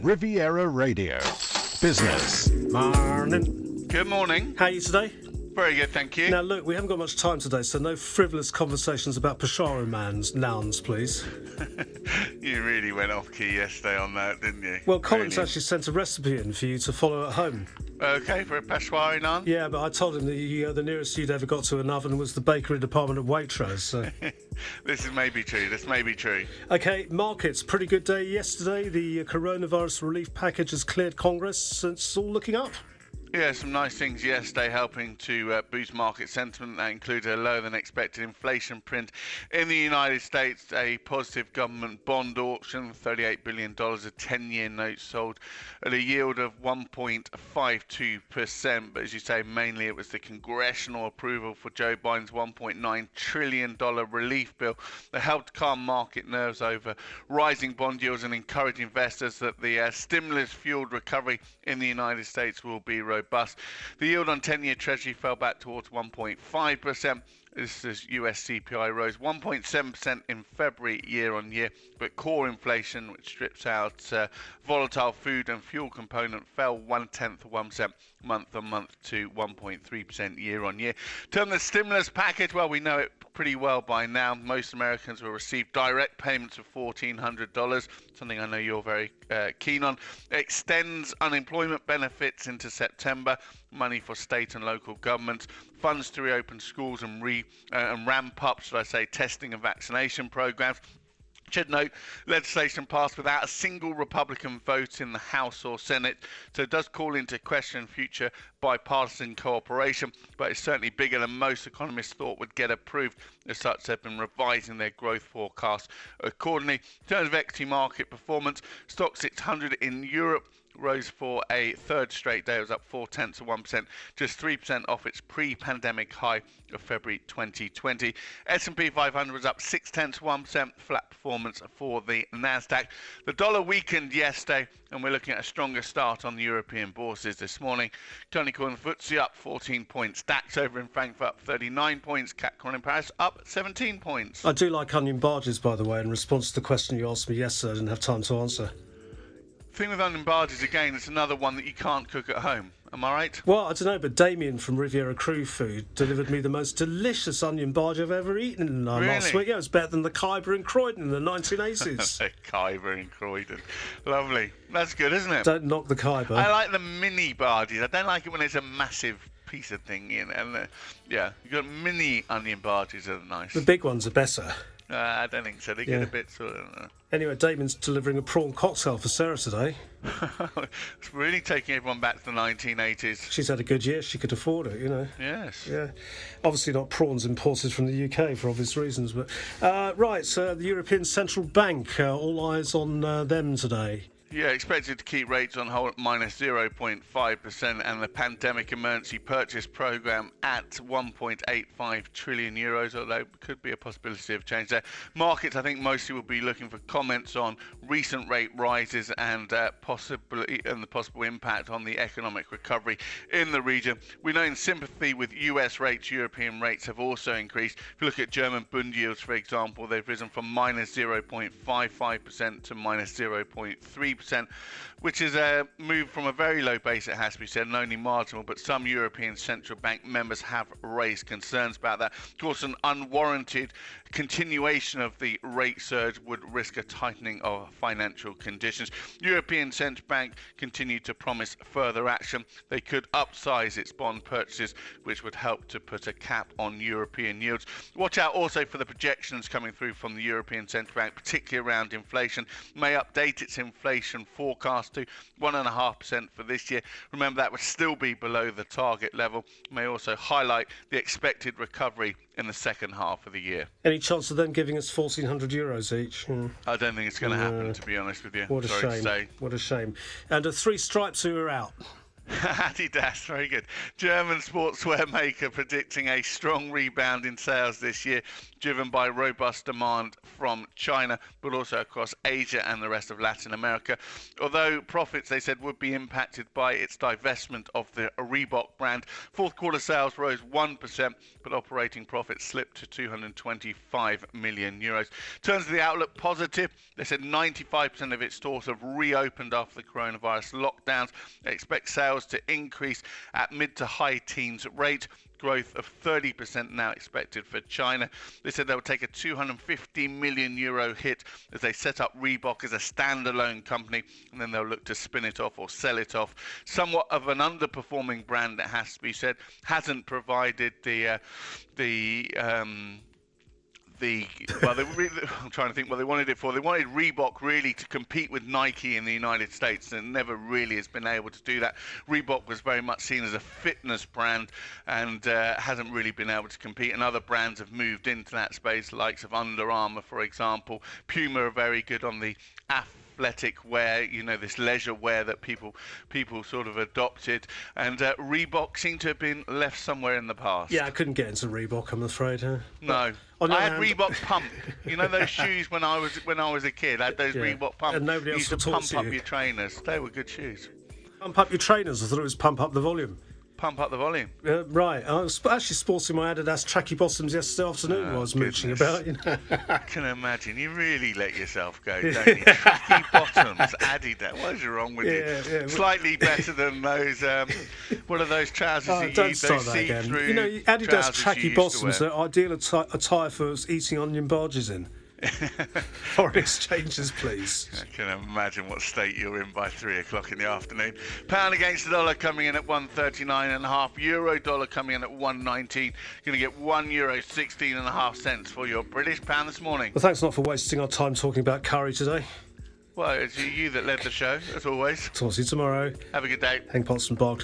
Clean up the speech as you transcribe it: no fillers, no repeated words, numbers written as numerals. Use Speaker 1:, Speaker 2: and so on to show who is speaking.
Speaker 1: Riviera Radio. Business.
Speaker 2: Morning.
Speaker 3: Good morning.
Speaker 2: How are you today?
Speaker 3: Very good, thank you.
Speaker 2: Now, look, we haven't got much time today, so no frivolous conversations about Peshawari nouns, please.
Speaker 3: You really went off key yesterday on that, didn't you?
Speaker 2: Well, Collins
Speaker 3: Really?
Speaker 2: actually sent a recipe in for you to follow at home.
Speaker 3: Okay, for a Peshawari naan?
Speaker 2: Yeah, but I told him that the nearest you'd ever got to an oven was the bakery department at Waitrose. So.
Speaker 3: This may be true.
Speaker 2: OK, markets, pretty good day yesterday. The coronavirus relief package has cleared Congress, and it's all looking up.
Speaker 3: Yeah, some nice things yesterday helping to boost market sentiment. That included a lower than expected inflation print in the United States, a positive government bond auction, $38 billion of 10-year notes sold at a yield of 1.52%. But as you say, mainly it was the congressional approval for Joe Biden's $1.9 trillion relief bill that helped calm market nerves over rising bond yields and encourage investors that the stimulus-fueled recovery in the United States will be robust. The yield on 10-year Treasury fell back towards 1.5%. This is US CPI rose 1.7% in February year on year, but core inflation, which strips out volatile food and fuel component, fell 0.1% month on month to 1.3% year on year. In terms of the stimulus package, well, we know it pretty well by now. Most Americans will receive direct payments of $1,400, something I know you're very keen on. It extends unemployment benefits into September, money for state and local governments, funds to reopen schools and ramp up, testing and vaccination programs. Should note, legislation passed without a single Republican vote in the House or Senate, so it does call into question future bipartisan cooperation, but it's certainly bigger than most economists thought would get approved. As such, they've been revising their growth forecast accordingly. In terms of equity market performance, Stoxx 600 in Europe rose for a third straight day. It was up 0.4%, just 3% off its pre-pandemic high of February 2020. S&P 500 was up 0.6%, flat performance for the Nasdaq. The dollar weakened yesterday, and we're looking at a stronger start on the European bourses this morning. Tony Cohen FTSE up 14 points. DAX over in Frankfurt up 39 points. CAC 40 in Paris up 17 points.
Speaker 2: I do like onion barges, by the way, in response to the question you asked me yesterday. I didn't have time to answer.
Speaker 3: Thing with onion barges, again, it's another one that you can't cook at home. Am I right?
Speaker 2: Well, I don't know, but Damien from Riviera Crew Food delivered me the most delicious onion barge I've ever eaten last week. Yeah, it was better than the Khyber in Croydon in the 1980s.
Speaker 3: The Khyber in Croydon. Lovely. That's good, isn't it?
Speaker 2: Don't knock the Khyber.
Speaker 3: I like the mini barges. I don't like it when it's a massive piece of thing. And you've got mini onion barges that are nice.
Speaker 2: The big ones are better.
Speaker 3: I don't think so. They get a bit sort of...
Speaker 2: Anyway, Damien's delivering a prawn cocktail for Sarah today.
Speaker 3: It's really taking everyone back to the 1980s.
Speaker 2: She's had a good year. She could afford it, you know.
Speaker 3: Yes.
Speaker 2: Yeah. Obviously not prawns imported from the UK for obvious reasons. But the European Central Bank, all eyes on them today.
Speaker 3: Yeah, expected to keep rates on hold at minus 0.5% and the pandemic emergency purchase programme at 1.85 trillion euros, although it could be a possibility of change there. Markets, I think, mostly will be looking for comments on recent rate rises and the possible impact on the economic recovery in the region. We know in sympathy with US rates, European rates have also increased. If you look at German Bund yields, for example, they've risen from minus 0.55% to minus 0.3%. Which is a move from a very low base, it has to be said, and only marginal, but some European Central Bank members have raised concerns about that. Of course, an unwarranted continuation of the rate surge would risk a tightening of financial conditions. European Central Bank continued to promise further action. They could upsize its bond purchases, which would help to put a cap on European yields. Watch out also for the projections coming through from the European Central Bank, particularly around inflation. May update its inflation forecast to 1.5% for this year. Remember, that would still be below the target level. May also highlight the expected recovery in the second half of the year.
Speaker 2: Any chance of them giving us €1,400 each?
Speaker 3: I don't think it's going to happen, to be honest with you.
Speaker 2: What a shame. What a shame. And Three Stripes who are out.
Speaker 3: Adidas, very good. German sportswear maker predicting a strong rebound in sales this year. driven by robust demand from China, but also across Asia and the rest of Latin America. Although profits, they said, would be impacted by its divestment of the Reebok brand. Fourth quarter sales rose 1%, but operating profits slipped to 225 million euros. In terms of the outlook, positive. They said 95% of its stores have reopened after the coronavirus lockdowns. They expect sales to increase at mid to high teens rate. Growth of 30% now expected for China. They said they will take a 250 million euro hit as they set up Reebok as a standalone company, and then they'll look to spin it off or sell it off. Somewhat of an underperforming brand, that has to be said, hasn't provided I'm trying to think what they wanted it for. They wanted Reebok really to compete with Nike in the United States, and never really has been able to do that. Reebok was very much seen as a fitness brand and hasn't really been able to compete, and other brands have moved into that space, the likes of Under Armour, for example. Puma are very good on the athletic wear, this leisure wear that people sort of adopted, and Reebok seemed to have been left somewhere in the past.
Speaker 2: Yeah, I couldn't get into Reebok, I'm afraid.
Speaker 3: No. I had Reebok Pump. Those shoes when I was a kid. I had those Reebok Pump.
Speaker 2: And nobody else
Speaker 3: used to pump up
Speaker 2: you.
Speaker 3: your trainers. They were good shoes.
Speaker 2: Pump up your trainers? I thought it was pump up the volume.
Speaker 3: Pump up the volume.
Speaker 2: Right. I was actually sporting my Adidas tracky bottoms yesterday afternoon while I was mooching about.
Speaker 3: I can imagine. You really let yourself go, don't you? Tracky bottoms, Adidas. What is wrong with you?
Speaker 2: Yeah.
Speaker 3: Slightly better than those. What are those trousers you
Speaker 2: don't
Speaker 3: use?
Speaker 2: start
Speaker 3: Those
Speaker 2: that again.
Speaker 3: see-through
Speaker 2: Adidas
Speaker 3: trousers
Speaker 2: tracky
Speaker 3: you used
Speaker 2: bottoms
Speaker 3: to
Speaker 2: are ideal attire for eating onion barges in. Foreign exchanges, please.
Speaker 3: I can imagine what state you're in by 3 o'clock in the afternoon. Pound against the dollar coming in at 139.5. Euro dollar coming in at 119. Going to get €1.16.5 for your British pound this morning.
Speaker 2: Well, thanks a lot for wasting our time talking about curry today.
Speaker 3: Well, it's you that led the show, as always.
Speaker 2: Talk to you tomorrow.
Speaker 3: Have a good day.
Speaker 2: Hank Potts from Barclays.